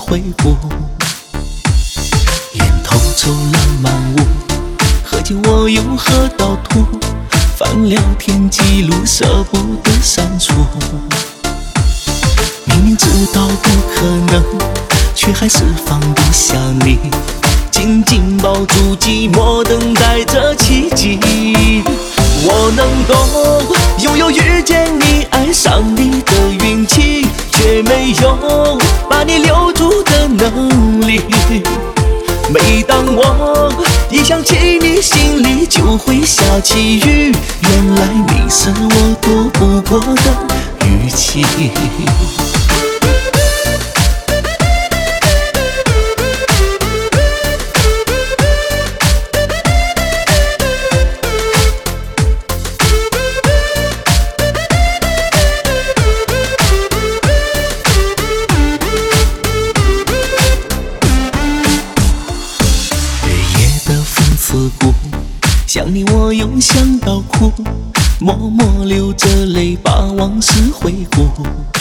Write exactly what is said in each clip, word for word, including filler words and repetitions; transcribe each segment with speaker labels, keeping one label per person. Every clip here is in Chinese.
Speaker 1: 回顾。烟头抽浪漫舞，喝酒我又喝到吐，翻聊天记录舍不得删除。明明知道不可能，却还是放不下你，紧紧抱住寂寞，等待着奇迹。我能够拥有遇见你、爱上你的运气，却没有把你留住的能力。每当我一想起你，心里就会下起雨，原来你是我躲不过的雨季。想你我又想到哭，默默流着泪把往事回顾。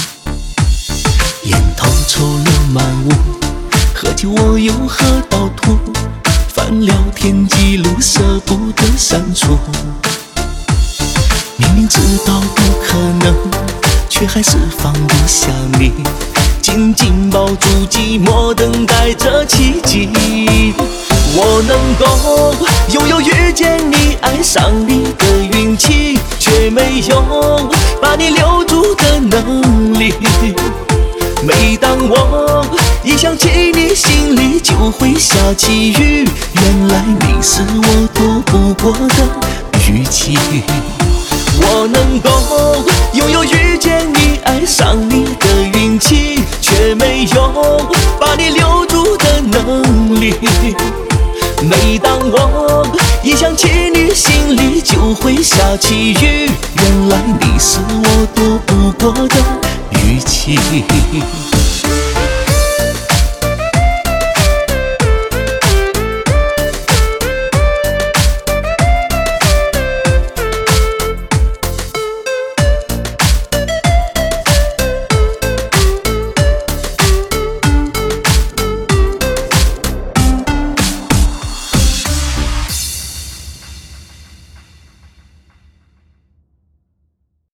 Speaker 1: 烟头抽了满屋，喝酒我又喝到吐，翻聊天记录舍不得删除。明明知道不可能，却还是放不下你，紧紧抱住寂寞，等待着奇迹。我能够拥有遇见你、爱上你的运气，却没有把你留住的能力。每当我一想起你，心里就会下起雨，原来你是我躲不过的雨季。我能够拥有遇见你、爱上你的运气，却没有把你留住的能力。每当我一想起你，心里就会下起雨，原来你是我躲不过的雨季。